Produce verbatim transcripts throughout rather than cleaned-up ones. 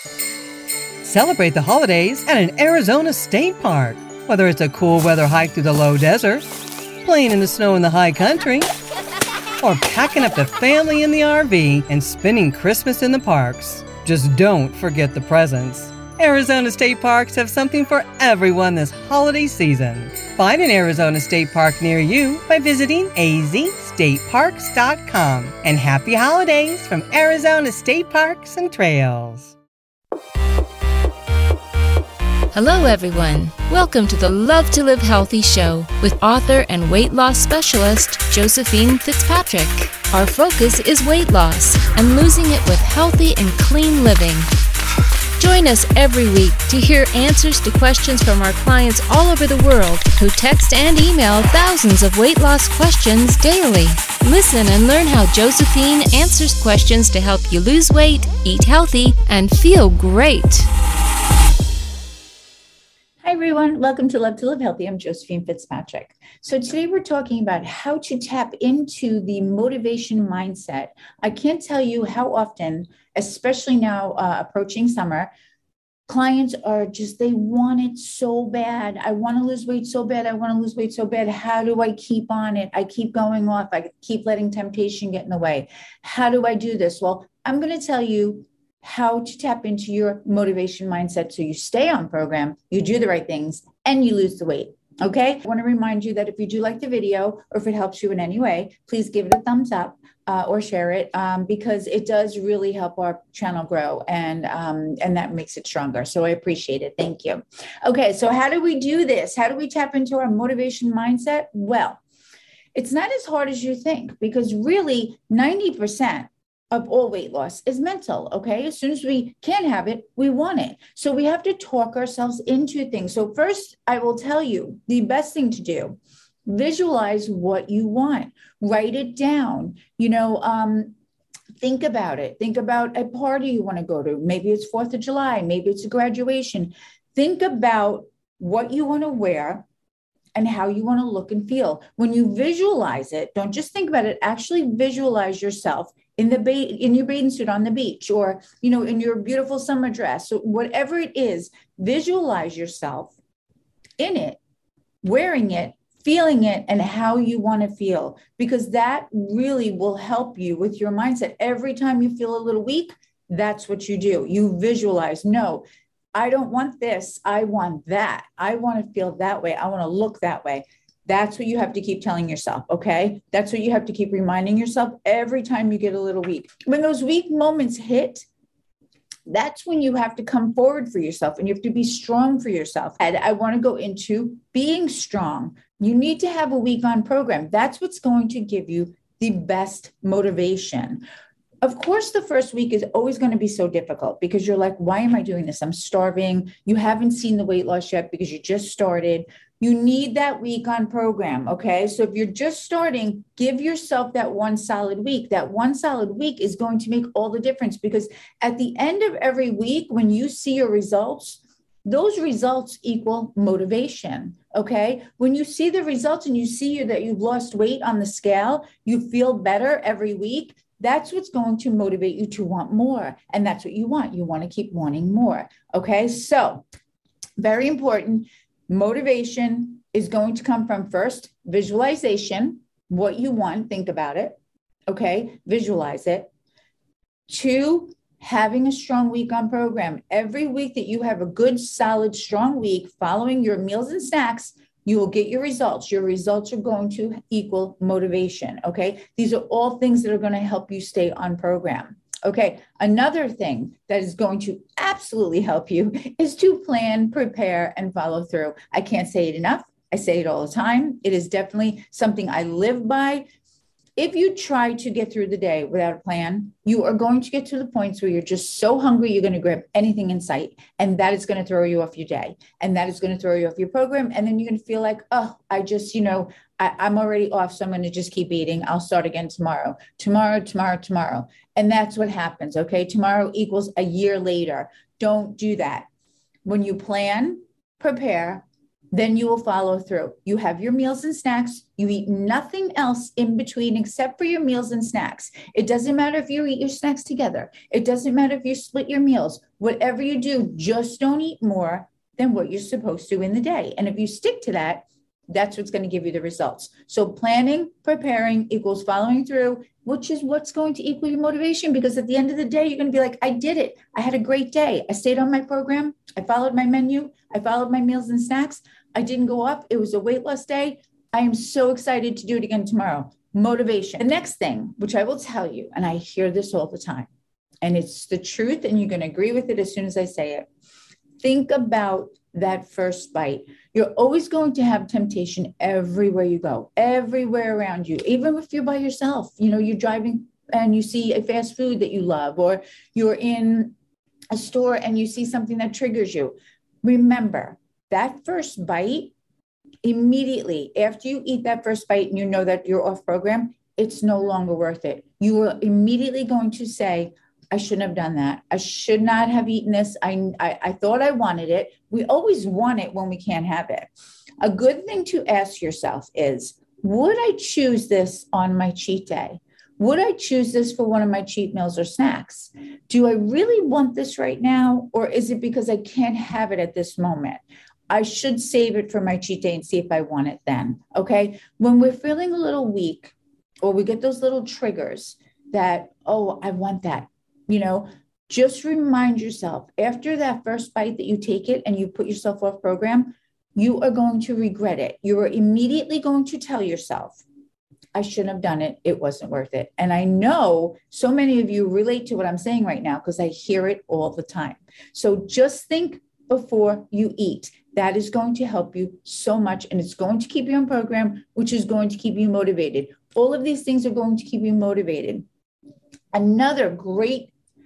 Celebrate the holidays at an Arizona state park. Whether it's a cool weather hike through the low desert, playing in the snow in the high country, or packing up the family in the R V and spending Christmas in the parks. Just don't forget the presents. Arizona state parks have something for everyone this holiday season. Find an Arizona state park near you by visiting a z state parks dot com. And happy holidays from Arizona State Parks and Trails. Hello, everyone. Welcome to the Love to Live Healthy show with author and weight loss specialist Josephine Fitzpatrick. Our focus is weight loss and losing it with healthy and clean living. Join us every week to hear answers to questions from our clients all over the world who text and email thousands of weight loss questions daily. Listen and learn how Josephine answers questions to help you lose weight, eat healthy, and feel great. Hi, everyone. Welcome to Love to Live Healthy. I'm Josephine Fitzpatrick. So today we're talking about how to tap into the motivation mindset. I can't tell you how often, especially now uh, approaching summer, clients are just, they want it so bad. I want to lose weight so bad. I want to lose weight so bad. How do I keep on it? I keep going off. I keep letting temptation get in the way. How do I do this? Well, I'm going to tell you how to tap into your motivation mindset so you stay on program, you do the right things, and you lose the weight. Okay? I want to remind you that if you do like the video or if it helps you in any way, please give it a thumbs up uh, or share it um, because it does really help our channel grow and, um, and that makes it stronger. So I appreciate it. Thank you. Okay, so how do we do this? How do we tap into our motivation mindset? Well, it's not as hard as you think because really ninety percent of all weight loss is mental, okay? As soon as we can have it, we want it. So we have to talk ourselves into things. So first, I will tell you the best thing to do, visualize what you want, write it down, you know, um, think about it. Think about a party you want to go to. Maybe it's fourth of July, maybe it's a graduation. Think about what you want to wear and how you want to look and feel. When you visualize it, don't just think about it, actually visualize yourself in the ba- in your bathing suit on the beach or, you know, in your beautiful summer dress. So whatever it is, visualize yourself in it, wearing it, feeling it, and how you want to feel, because that really will help you with your mindset. Every time you feel a little weak, that's what you do. You visualize, no, I don't want this. I want that. I want to feel that way. I want to look that way. That's what you have to keep telling yourself, okay? That's what you have to keep reminding yourself every time you get a little weak. When those weak moments hit, that's when you have to come forward for yourself and you have to be strong for yourself. And I want to go into being strong. You need to have a week on program. That's what's going to give you the best motivation. Of course, the first week is always going to be so difficult because you're like, why am I doing this? I'm starving. You haven't seen the weight loss yet because you just started. You need that week on program, okay? So if you're just starting, give yourself that one solid week. That one solid week is going to make all the difference because at the end of every week, when you see your results, those results equal motivation, okay? When you see the results and you see that you've lost weight on the scale, you feel better every week, that's what's going to motivate you to want more. And that's what you want. You want to keep wanting more, okay? So very important. Motivation is going to come from first visualization, what you want, think about it, okay? Visualize it. Two, having a strong week on program. Every week that you have a good, solid, strong week following your meals and snacks, you will get your results. Your results are going to equal motivation, okay? These are all things that are going to help you stay on program. Okay, another thing that is going to absolutely help you is to plan, prepare, and follow through. I can't say it enough. I say it all the time. It is definitely something I live by. If you try to get through the day without a plan, you are going to get to the points where you're just so hungry, you're going to grab anything in sight. And that is going to throw you off your day. And that is going to throw you off your program. And then you're going to feel like, oh, I just, you know, I, I'm already off. So I'm going to just keep eating. I'll start again tomorrow, tomorrow, tomorrow, tomorrow. And that's what happens. Okay. Tomorrow equals a year later. Don't do that. When you plan, prepare, then you will follow through. You have your meals and snacks. You eat nothing else in between except for your meals and snacks. It doesn't matter if you eat your snacks together. It doesn't matter if you split your meals. Whatever you do, just don't eat more than what you're supposed to in the day. And if you stick to that, that's what's going to give you the results. So planning, preparing equals following through, which is what's going to equal your motivation. Because at the end of the day, you're going to be like, I did it. I had a great day. I stayed on my program. I followed my menu. I followed my meals and snacks. I didn't go up. It was a weight loss day. I am so excited to do it again tomorrow. Motivation. The next thing, which I will tell you, and I hear this all the time, and it's the truth, and you're going to agree with it as soon as I say it. Think about that first bite. You're always going to have temptation everywhere you go, everywhere around you, even if you're by yourself. You know, you're driving and you see a fast food that you love, or you're in a store and you see something that triggers you. Remember, that first bite, immediately after you eat that first bite and you know that you're off program, it's no longer worth it. You are immediately going to say, I shouldn't have done that. I should not have eaten this. I, I, I thought I wanted it. We always want it when we can't have it. A good thing to ask yourself is, would I choose this on my cheat day? Would I choose this for one of my cheat meals or snacks? Do I really want this right now? Or is it because I can't have it at this moment? I should save it for my cheat day and see if I want it then. Okay. When we're feeling a little weak, or we get those little triggers that, oh, I want that. You know, just remind yourself after that first bite that you take it and you put yourself off program, you are going to regret it. You are immediately going to tell yourself, I shouldn't have done it. It wasn't worth it. And I know so many of you relate to what I'm saying right now because I hear it all the time. So just think before you eat. That is going to help you so much. And it's going to keep you on program, which is going to keep you motivated. All of these things are going to keep you motivated. Another great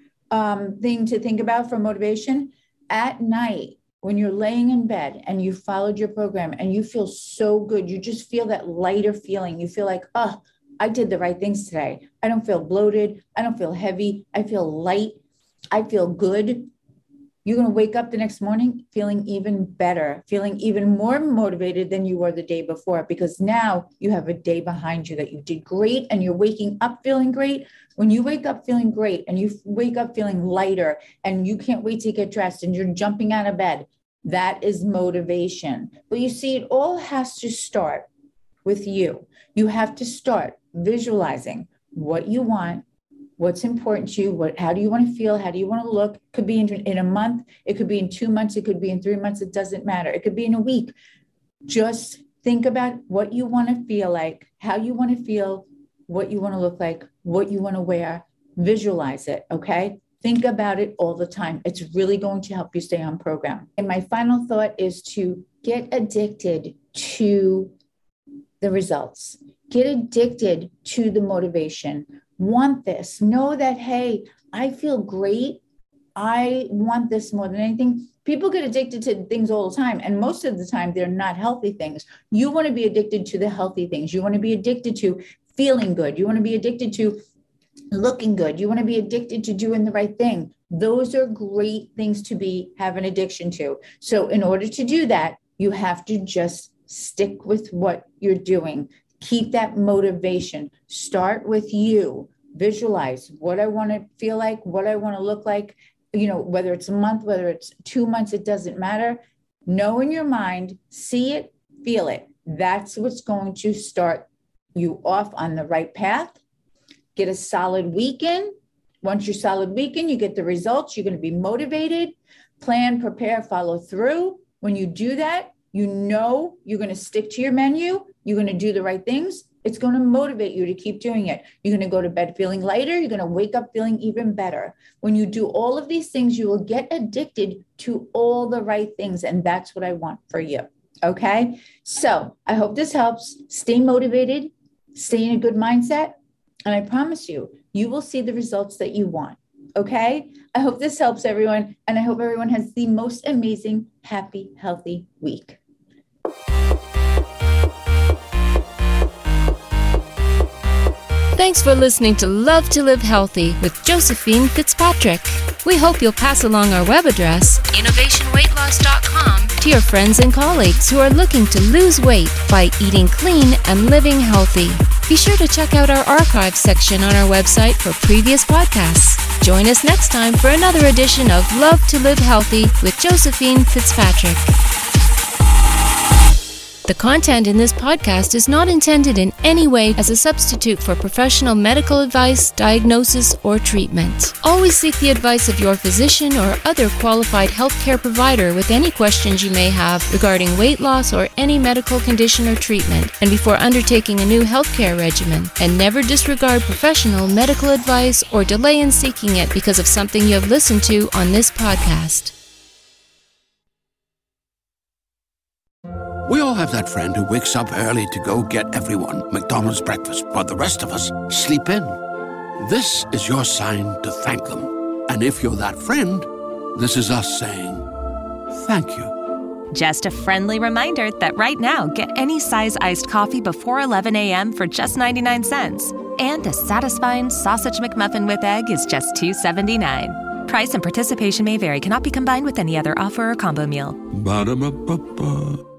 um, thing to think about for motivation, at night, when you're laying in bed and you followed your program and you feel so good, you just feel that lighter feeling. You feel like, oh, I did the right things today. I don't feel bloated. I don't feel heavy. I feel light. I feel good. You're going to wake up the next morning feeling even better, feeling even more motivated than you were the day before, because now you have a day behind you that you did great and you're waking up feeling great. When you wake up feeling great and you wake up feeling lighter and you can't wait to get dressed and you're jumping out of bed, that is motivation. But you see, it all has to start with you. You have to start visualizing what you want, what's important to you, what, how do you want to feel, how do you want to look. It could be in, in a month, it could be in two months, it could be in three months, it doesn't matter. It could be in a week. Just think about what you want to feel like, how you want to feel, what you want to look like, what you want to wear. Visualize it, okay? Think about it all the time. It's really going to help you stay on program. And my final thought is to get addicted to the results. Get addicted to the motivation. Want this. Know that, hey, I feel great. I want this more than anything. People get addicted to things all the time. And most of the time, they're not healthy things. You want to be addicted to the healthy things. You want to be addicted to feeling good. You want to be addicted to looking good. You want to be addicted to doing the right thing. Those are great things to be have an addiction to. So in order to do that, you have to just stick with what you're doing. Keep that motivation. Start with you. Visualize what I want to feel like, what I want to look like, you know, whether it's a month, whether it's two months, it doesn't matter. Know in your mind, see it, feel it. That's what's going to start you off on the right path. Get a solid weekend. Once you're solid weekend, you get the results. You're going to be motivated. Plan, prepare, follow through. When you do that, you know you're going to stick to your menu. You're going to do the right things. It's going to motivate you to keep doing it. You're going to go to bed feeling lighter. You're going to wake up feeling even better. When you do all of these things, you will get addicted to all the right things. And that's what I want for you. Okay. So I hope this helps. Stay motivated, stay in a good mindset. And I promise you, you will see the results that you want. Okay. I hope this helps everyone. And I hope everyone has the most amazing, happy, healthy week. Thanks for listening to Love to Live Healthy with Josephine Fitzpatrick. We hope you'll pass along our web address, innovation weight loss dot com, to your friends and colleagues who are looking to lose weight by eating clean and living healthy. Be sure to check out our archives section on our website for previous podcasts. Join us next time for another edition of Love to Live Healthy with Josephine Fitzpatrick. The content in this podcast is not intended in any way as a substitute for professional medical advice, diagnosis, or treatment. Always seek the advice of your physician or other qualified healthcare provider with any questions you may have regarding weight loss or any medical condition or treatment, and before undertaking a new healthcare regimen. And never disregard professional medical advice or delay in seeking it because of something you have listened to on this podcast. We all have that friend who wakes up early to go get everyone McDonald's breakfast, while the rest of us sleep in. This is your sign to thank them. And if you're that friend, this is us saying thank you. Just a friendly reminder that right now, get any size iced coffee before eleven a.m. for just ninety-nine cents. And a satisfying sausage McMuffin with egg is just two dollars and seventy-nine cents. Price and participation may vary. Cannot be combined with any other offer or combo meal. Ba-da-ba-ba-ba.